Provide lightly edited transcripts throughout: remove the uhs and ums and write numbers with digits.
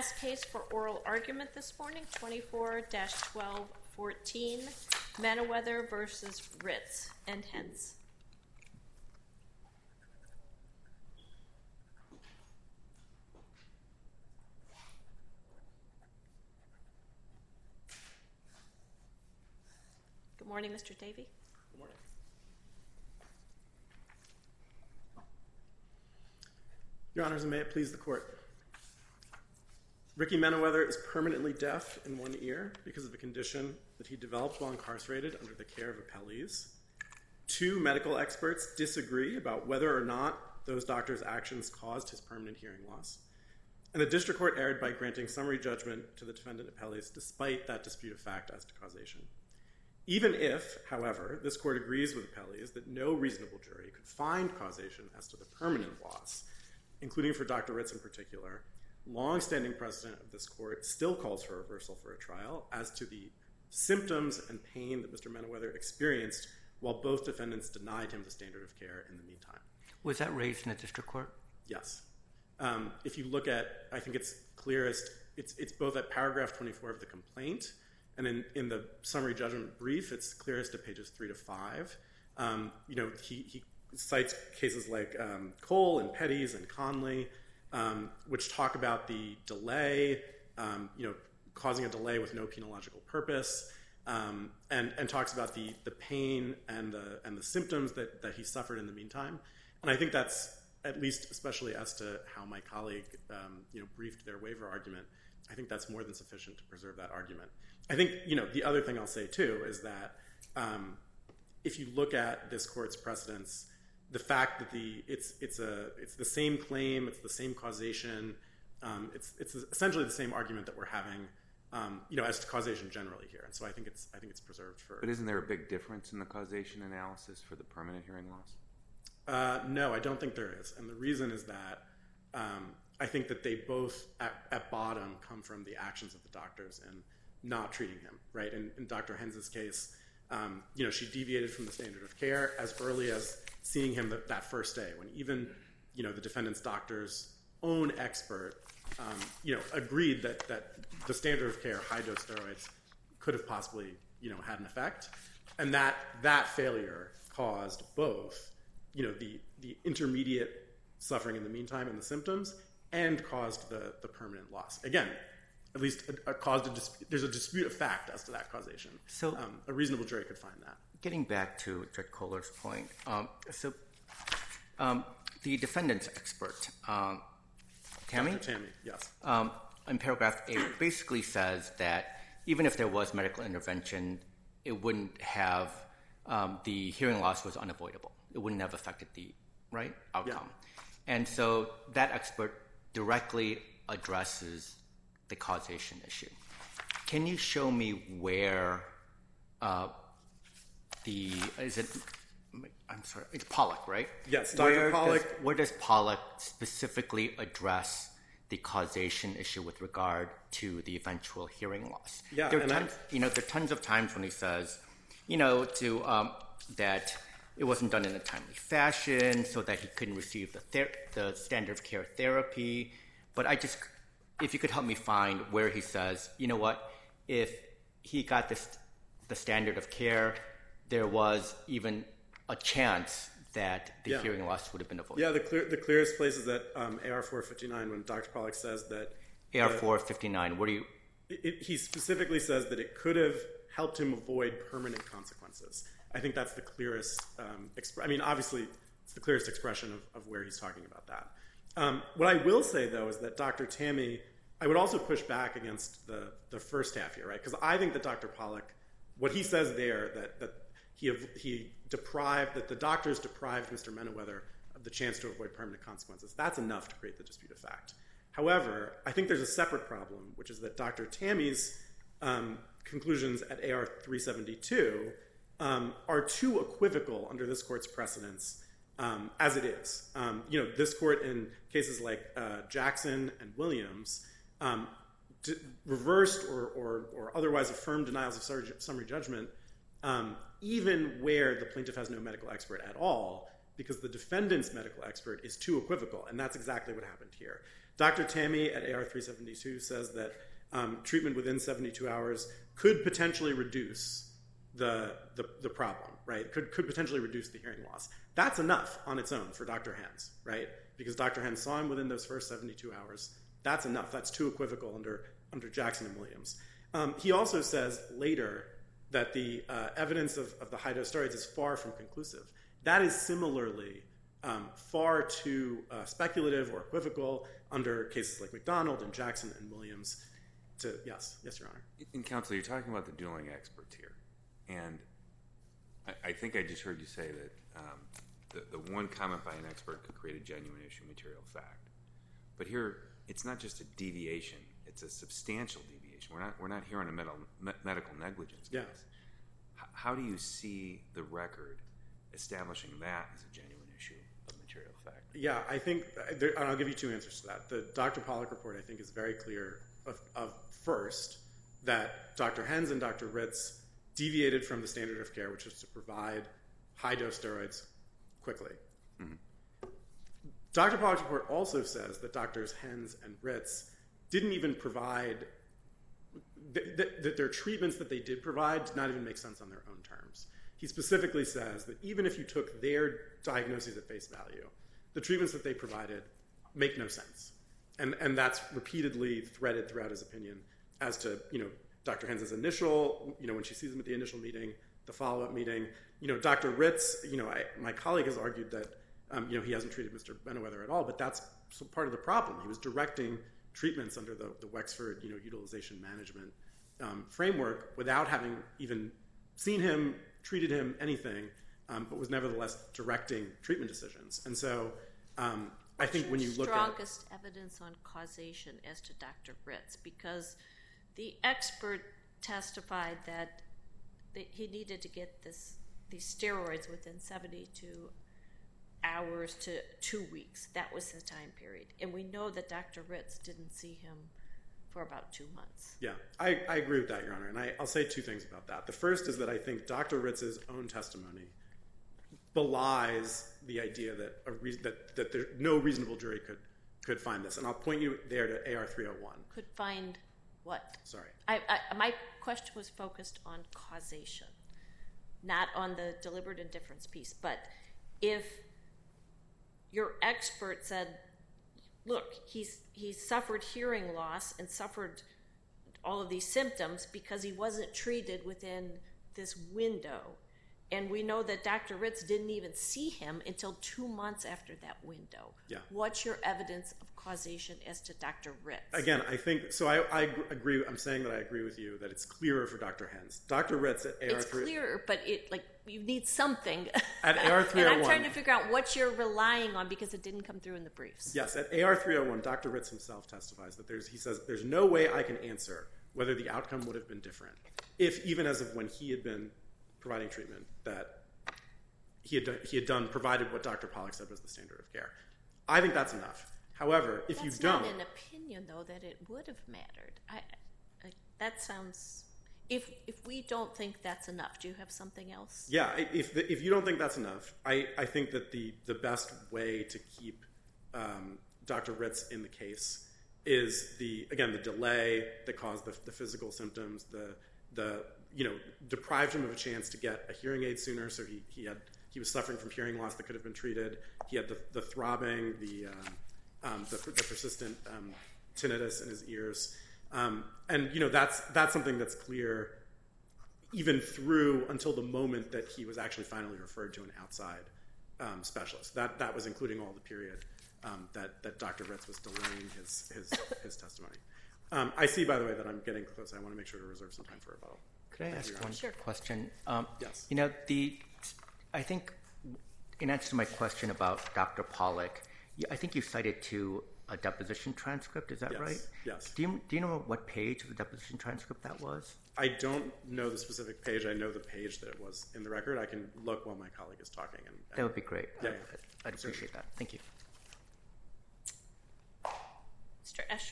last case for oral argument this morning, 24-1214, Manoweather v. Ritz and Hens. Good morning, Mr. Davey. Good morning. Your Honors, and may it please the Court. Ricky Manoweather is permanently deaf in one ear because of a condition that he developed while incarcerated under the care of appellees. Two medical experts disagree about whether or not those doctors' actions caused his permanent hearing loss. And the District Court erred by granting summary judgment to the defendant appellees despite that dispute of fact as to causation. Even if, however, this Court agrees with appellees that no reasonable jury could find causation as to the permanent loss, including for Dr. Ritz in particular, long-standing precedent of this Court still calls for reversal for a trial as to the symptoms and pain that Mr. Manoweather experienced while both defendants denied him the standard of care in the meantime. Was that raised in the District Court? Yes. If you look at, I think it's clearest, it's both at paragraph 24 of the complaint and in the summary judgment brief, it's clearest at pages 3 to 5. He cites cases like Cole and Petty's and Conley, which talk about the delay, causing a delay with no penological purpose, and talks about the pain and the symptoms that he suffered in the meantime. And I think that's, at least especially as to how my colleague briefed their waiver argument, I think that's more than sufficient to preserve that argument. I think the other thing I'll say too is that if you look at this Court's precedents, the fact that it's the same claim, it's the same causation, it's essentially the same argument that we're having, as to causation generally here. And so I think it's preserved for. But isn't there a big difference in the causation analysis for the permanent hearing loss? No, I don't think there is, and the reason is that I think that they both at bottom come from the actions of the doctors and not treating him. Right, in Dr. Hens's case, she deviated from the standard of care as early as seeing him that first day, when even the defendant's doctor's own expert agreed that the standard of care, high dose steroids, could have possibly had an effect, and that failure caused both the intermediate suffering in the meantime and the symptoms, and caused the permanent loss. Again, at least there's a dispute of fact as to that causation. So a reasonable jury could find that. Getting back to Judge Kohler's point, the defendant's expert, Tammy? Dr. Tammy, yes. In paragraph 8, basically says that even if there was medical intervention, it wouldn't have, the hearing loss was unavoidable. It wouldn't have affected the outcome. Yeah. And so that expert directly addresses the causation issue. Can you show me where it's Pollack, right? Yes, Dr. Pollack. Where does Pollack specifically address the causation issue with regard to the eventual hearing loss? Yeah, there are tons of times when he says, that it wasn't done in a timely fashion so that he couldn't receive the standard of care therapy. But if you could help me find where he says, if he got the standard of care, there was even a chance that the hearing loss would have been avoided. Yeah, the clearest place is at AR 459 when Dr. Pollack says that. AR 459, what do you? He specifically says that it could have helped him avoid permanent consequences. I think that's the clearest. Obviously, it's the clearest expression of where he's talking about that. What I will say, though, is that Dr. Tammy, I would also push back against the first half here, right? Because I think that Dr. Pollack, what he says there, that the doctors deprived Mr. Manoweather of the chance to avoid permanent consequences, that's enough to create the dispute of fact. However, I think there's a separate problem, which is that Dr. Tammy's conclusions at AR 372 are too equivocal under this court's precedents as it is. This court in cases like Jackson and Williams reversed or otherwise affirmed denials of summary judgment even where the plaintiff has no medical expert at all, because the defendant's medical expert is too equivocal, and that's exactly what happened here. Dr. Tammy at AR 372 says that treatment within 72 hours could potentially reduce the problem, right? Could potentially reduce the hearing loss. That's enough on its own for Dr. Hens, right? Because Dr. Hens saw him within those first 72 hours. That's enough. That's too equivocal under Jackson and Williams. He also says later that the evidence of the high-dose steroids is far from conclusive. That is similarly far too speculative or equivocal under cases like McDonald and Jackson and Williams. Yes, Your Honor. And counsel, you're talking about the dueling experts here, and I think I just heard you say that the one comment by an expert could create a genuine issue of material fact. But here, it's not just a deviation; it's a substantial deviation. We're not here on a medical negligence case. Yeah. How do you see the record establishing that as a genuine issue of material fact? Yeah, I think, and I'll give you two answers to that. The Dr. Pollack report, I think, is very clear of first, that Dr. Hens and Dr. Ritz deviated from the standard of care, which is to provide high-dose steroids quickly. Mm-hmm. Dr. Pollack's report also says that Drs. Hens and Ritz didn't even provide, that their treatments that they did provide did not even make sense on their own terms. He specifically says that even if you took their diagnoses at face value, the treatments that they provided make no sense. And that's repeatedly threaded throughout his opinion as to, Dr. Hens' initial, when she sees him at the initial meeting, the follow-up meeting. Dr. Ritz, my colleague has argued that, he hasn't treated Mr. Benneweather at all, but that's part of the problem. He was directing treatments under the Wexford, utilization management framework without having even seen him, treated him, anything, but was nevertheless directing treatment decisions. And so I think when you look at... strongest evidence on causation as to Dr. Ritz, because the expert testified that he needed to get these steroids within 72 hours to 2 weeks. That was the time period. And we know that Dr. Ritz didn't see him for about 2 months. Yeah, I agree with that, Your Honor. And I'll say two things about that. The first is that I think Dr. Ritz's own testimony belies the idea that no reasonable jury could find this. And I'll point you there to AR 301. Could find what? Sorry. My question was focused on causation, not on the deliberate indifference piece. But if your expert said, look, he's suffered hearing loss and suffered all of these symptoms because he wasn't treated within this window. And we know that Dr. Ritz didn't even see him until 2 months after that window. Yeah. What's your evidence of causation as to Dr. Ritz? Again, I think, so I agree, I'm saying that I agree with you that it's clearer for Dr. Hens. Dr. Ritz at AR 301. It's clearer, but you need something. At AR 301. And I'm trying to figure out what you're relying on because it didn't come through in the briefs. Yes, at AR 301, Dr. Ritz himself testifies that he says, there's no way I can answer whether the outcome would have been different if, even as of when he had been providing treatment, that he had done provided what Dr. Pollack said was the standard of care. I think that's enough. However, if you don't... That's not an opinion, though, that it would have mattered. That sounds... If we don't think that's enough, do you have something else? Yeah, if you don't think that's enough, I think that the best way to keep Dr. Ritz in the case is the delay that caused the physical symptoms, the deprived him of a chance to get a hearing aid sooner, so he was suffering from hearing loss that could have been treated. He had the throbbing, the persistent tinnitus in his ears. And that's something that's clear even through until the moment that he was actually finally referred to an outside specialist. That was including all the period that Dr. Ritz was delaying his testimony. I see, by the way, that I'm getting close. I want to make sure to reserve some time for rebuttal. Could I ask one question? Yes. I think in answer to my question about Dr. Pollack, I think you cited to a deposition transcript. Is that right? Yes. Do you know what page of the deposition transcript that was? I don't know the specific page. I know the page that it was in the record. I can look while my colleague is talking. That would be great. Yeah. I'd appreciate that. Thank you. Mr. Escher.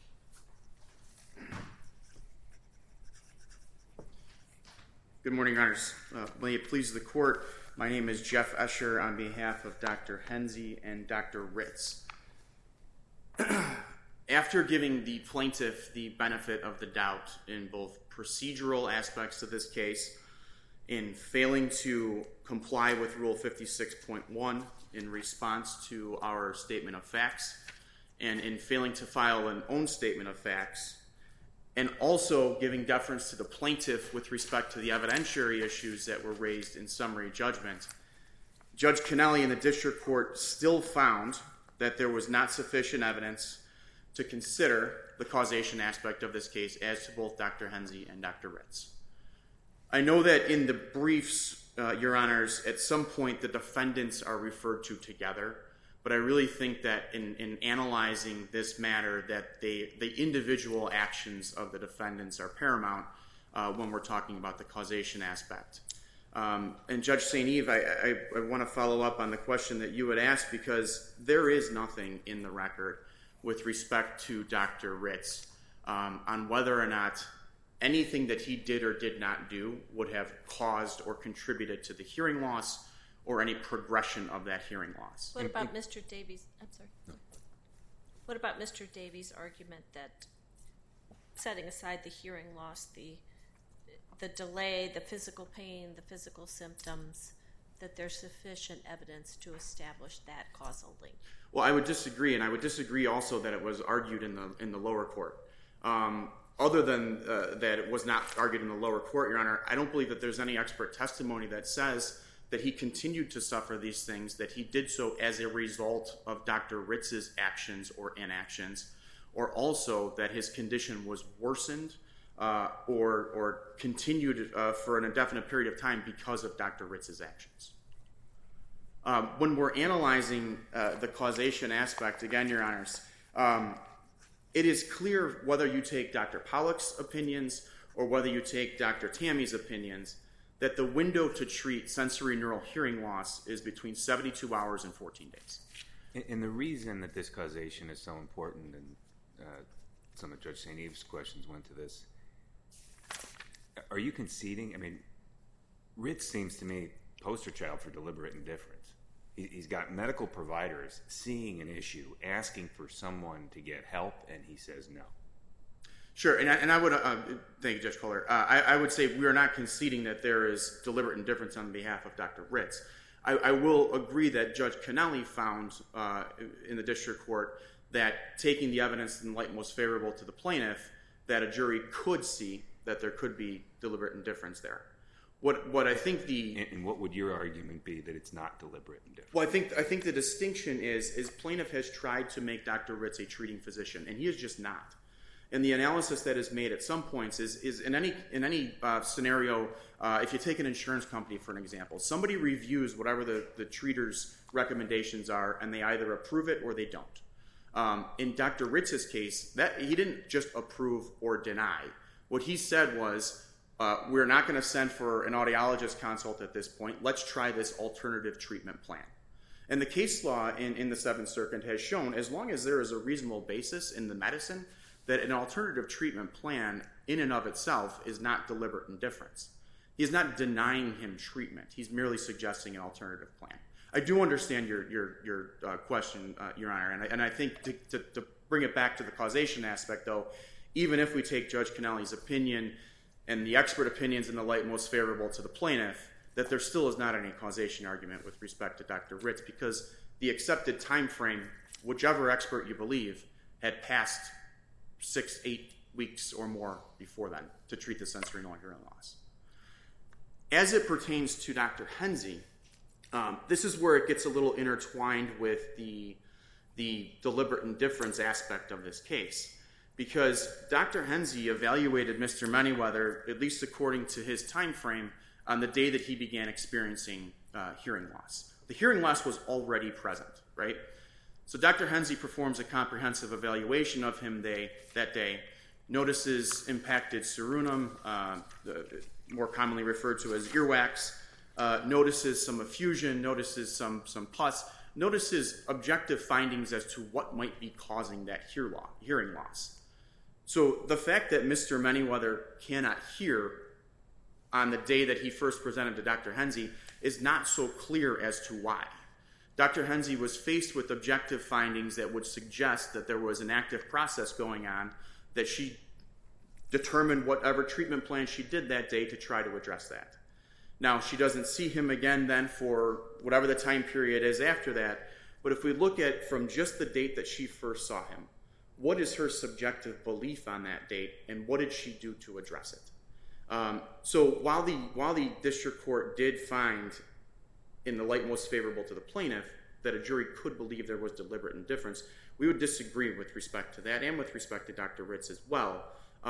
Good morning, Your Honors. May it please the Court, my name is Jeff Escher on behalf of Dr. Hensey and Dr. Ritz. After giving the plaintiff the benefit of the doubt in both procedural aspects of this case, in failing to comply with Rule 56.1 in response to our statement of facts, and in failing to file an own statement of facts, and also giving deference to the plaintiff with respect to the evidentiary issues that were raised in summary judgment, Judge Kennelly in the district court still found that there was not sufficient evidence to consider the causation aspect of this case as to both Dr. Hensey and Dr. Ritz. I know that in the briefs, Your Honors, at some point the defendants are referred to together, but I really think that in analyzing this matter that the individual actions of the defendants are paramount when we're talking about the causation aspect. And Judge St. Eve, I want to follow up on the question that you had asked, because there is nothing in the record with respect to Dr. Ritz on whether or not anything that he did or did not do would have caused or contributed to the hearing loss or any progression of that hearing loss. What about Mr. Davies? I'm sorry. No. What about Mr. Davies' argument that, setting aside the hearing loss, the delay, the physical pain, the physical symptoms, that there's sufficient evidence to establish that causal link? Well, I would disagree, and I would disagree also that it was argued in the lower court. Other than that it was not argued in the lower court, Your Honor, I don't believe that there's any expert testimony that says that he continued to suffer these things, that he did so as a result of Dr. Ritz's actions or inactions, or also that his condition was worsened or continued for an indefinite period of time because of Dr. Ritz's actions. When we're analyzing the causation aspect, again, Your Honors, it is clear whether you take Dr. Pollack's opinions or whether you take Dr. Tammy's opinions that the window to treat sensory neural hearing loss is between 72 hours and 14 days. And the reason that this causation is so important, and some of Judge St. Eve's questions went to this, are you conceding? I mean, Ritz seems to me poster child for deliberate indifference. He's got medical providers seeing an issue, asking for someone to get help, and he says no. Sure, and I would thank you, Judge Kohler. I would say we are not conceding that there is deliberate indifference on behalf of Dr. Ritz. I will agree that Judge Kennelly found in the district court that taking the evidence in light most favorable to the plaintiff, that a jury could see that there could be deliberate indifference there. What I think and what would your argument be that it's not deliberate indifference? Well, I think the distinction is plaintiff has tried to make Dr. Ritz a treating physician, and he is just not. And the analysis that is made at some points is in any scenario, if you take an insurance company for an example, somebody reviews whatever the treater's recommendations are, and they either approve it or they don't. In Dr. Ritz's case, that he didn't just approve or deny. What he said was, we're not going to send for an audiologist consult at this point. Let's try this alternative treatment plan. And the case law in the Seventh Circuit has shown, as long as there is a reasonable basis in the medicine, that an alternative treatment plan in and of itself is not deliberate indifference. He is not denying him treatment. He's merely suggesting an alternative plan. I do understand your question, Your Honor, and I think to bring it back to the causation aspect, though, even if we take Judge Kennelly's opinion and the expert opinions in the light most favorable to the plaintiff, that there still is not any causation argument with respect to Dr. Ritz, because the accepted time frame, whichever expert you believe, had passed 6-8 weeks or more before then to treat the sensory neural hearing loss. As it pertains to Dr. Hensey, this is where it gets a little intertwined with the deliberate indifference aspect of this case, because Dr. Hensey evaluated Mr. Manyweather, at least according to his time frame, on the day that he began experiencing hearing loss. The hearing loss was already present, right? So Dr. Hensey performs a comprehensive evaluation of him that day, notices impacted cerumen, more commonly referred to as earwax, notices some effusion, notices some pus, notices objective findings as to what might be causing that hearing loss. So the fact that Mr. Manyweather cannot hear on the day that he first presented to Dr. Hensey is not so clear as to why. Dr. Henze was faced with objective findings that would suggest that there was an active process going on, that she determined whatever treatment plan she did that day to try to address that. Now, she doesn't see him again then for whatever the time period is after that, but if we look at from just the date that she first saw him, what is her subjective belief on that date, and what did she do to address it? So while the district court did find, in the light most favorable to the plaintiff, that a jury could believe there was deliberate indifference, we would disagree with respect to that and with respect to Dr. Ritz as well.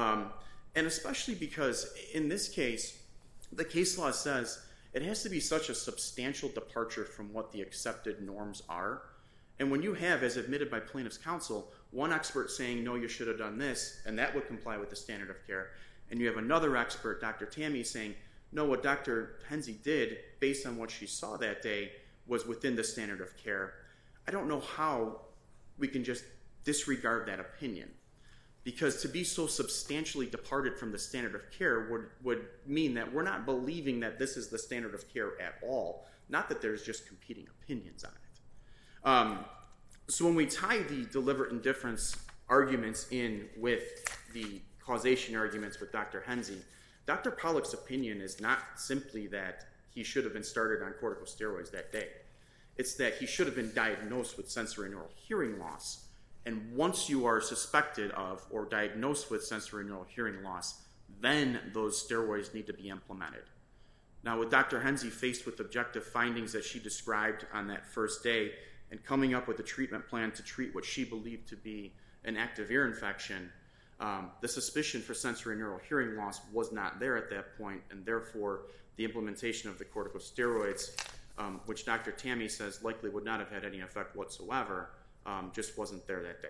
And especially because in this case, the case law says it has to be such a substantial departure from what the accepted norms are. And when you have, as admitted by plaintiff's counsel, one expert saying, no, you should have done this, and that would comply with the standard of care, and you have another expert, Dr. Tammy, saying, no, what Dr. Henze did, based on what she saw that day, was within the standard of care, I don't know how we can just disregard that opinion. Because to be so substantially departed from the standard of care would mean that we're not believing that this is the standard of care at all, not that there's just competing opinions on it. So when we tie the deliberate indifference arguments in with the causation arguments with Dr. Henze, Dr. Pollack's opinion is not simply that he should have been started on corticosteroids that day. It's that he should have been diagnosed with sensorineural hearing loss. And once you are suspected of or diagnosed with sensorineural hearing loss, then those steroids need to be implemented. Now, with Dr. Henze faced with objective findings that she described on that first day and coming up with a treatment plan to treat what she believed to be an active ear infection, the suspicion for sensorineural hearing loss was not there at that point, and therefore the implementation of the corticosteroids, which Dr. Tammy says likely would not have had any effect whatsoever, just wasn't there that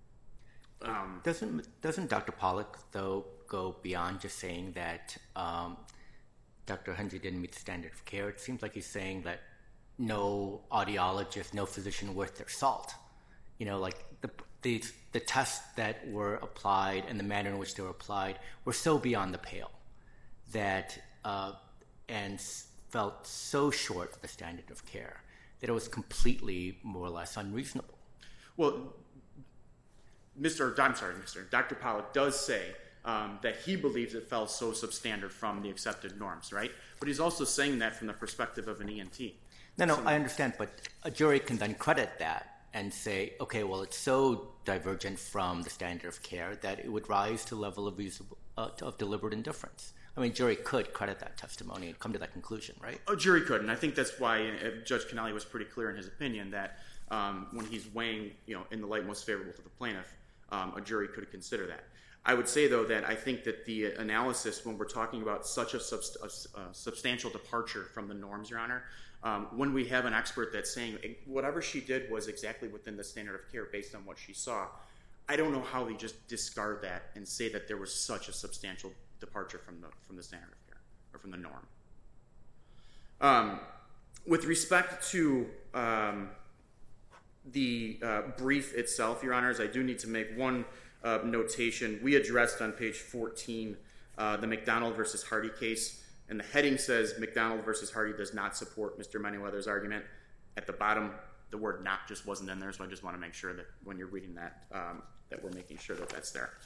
day. Doesn't Dr. Pollack, though, go beyond just saying that Dr. Henze didn't meet the standard of care? It seems like he's saying that no audiologist, no physician worth their salt. You know, like the tests that were applied and the manner in which they were applied were so beyond the pale that and felt so short of the standard of care that it was completely more or less unreasonable. Well, Dr. Pollack does say that he believes it fell so substandard from the accepted norms, right? But he's also saying that from the perspective of an ENT. No, I understand, but a jury can then credit that and say, okay, well, it's so divergent from the standard of care that it would rise to the level of deliberate indifference. I mean, a jury could credit that testimony and come to that conclusion, right? A jury could, and I think that's why Judge Cannelli was pretty clear in his opinion that when he's weighing, in the light most favorable to the plaintiff, a jury could consider that. I would say, though, that I think that the analysis, when we're talking about such a substantial departure from the norms, Your Honor, when we have an expert that's saying whatever she did was exactly within the standard of care based on what she saw, I don't know how we just discard that and say that there was such a substantial departure from the standard of care or from the norm. With respect to the brief itself, Your Honors, I do need to make one notation. We addressed on page 14 the McDonald versus Hardy case, and the heading says McDonald versus Hardy does not support Mr. Manyweather's argument. At the bottom, the word not just wasn't in there, so I just want to make sure that when you're reading that, that we're making sure that that's there.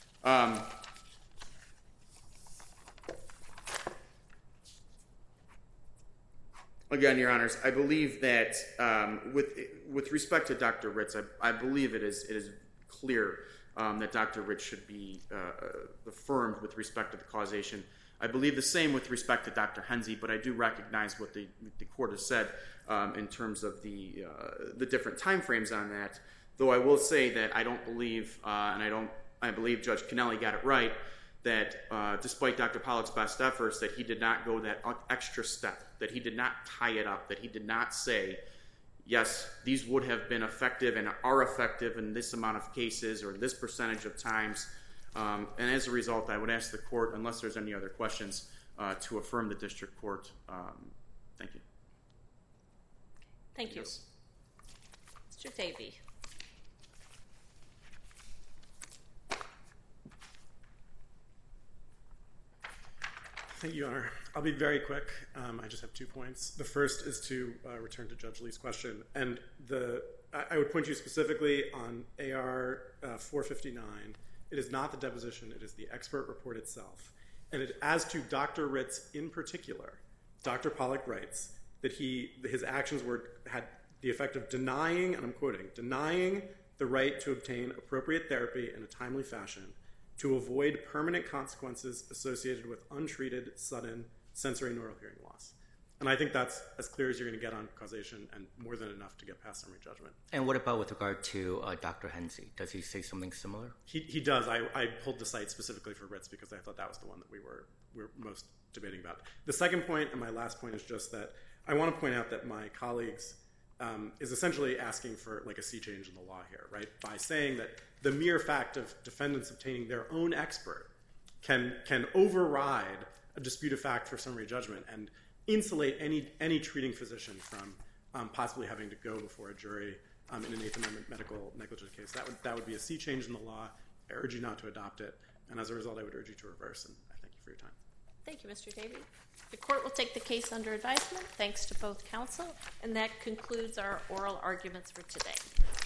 Again, Your Honors, I believe that with respect to Dr. Ritz, I believe it is clear that Dr. Ritz should be affirmed with respect to the causation. I believe the same with respect to Dr. Henze, but I do recognize what the court has said in terms of the different time frames on that. Though I will say that I don't believe, I believe Judge Cannelli got it right, that despite Dr. Pollack's best efforts, that he did not go that extra step, that he did not tie it up, that he did not say, yes, these would have been effective and are effective in this amount of cases or this percentage of times. And as a result, I would ask the court, unless there's any other questions, to affirm the district court. Thank you. Thank you. Yes. Mr. Davey. Thank you, Your Honor. I'll be very quick. I just have 2 points. The first is to return to Judge Lee's question. And I would point you specifically on AR 459. It is not the deposition. It is the expert report itself. And as to Dr. Ritz in particular, Dr. Pollack writes that his actions had the effect of denying, and I'm quoting, denying the right to obtain appropriate therapy in a timely fashion to avoid permanent consequences associated with untreated, sudden sensory neural hearing loss. And I think that's as clear as you're going to get on causation and more than enough to get past summary judgment. And what about with regard to Dr. Hensey? Does he say something similar? He does. I pulled the site specifically for Ritz because I thought that was the one that we were most debating about. The second point and my last point is just that I want to point out that my colleagues is essentially asking for like a sea change in the law here, right? By saying that the mere fact of defendants obtaining their own expert can override a dispute of fact for summary judgment and insulate any treating physician from possibly having to go before a jury in an Eighth Amendment medical negligence case. That would be a sea change in the law. I urge you not to adopt it. And as a result, I would urge you to reverse. And I thank you for your time. Thank you, Mr. Davey. The court will take the case under advisement. Thanks to both counsel. And that concludes our oral arguments for today.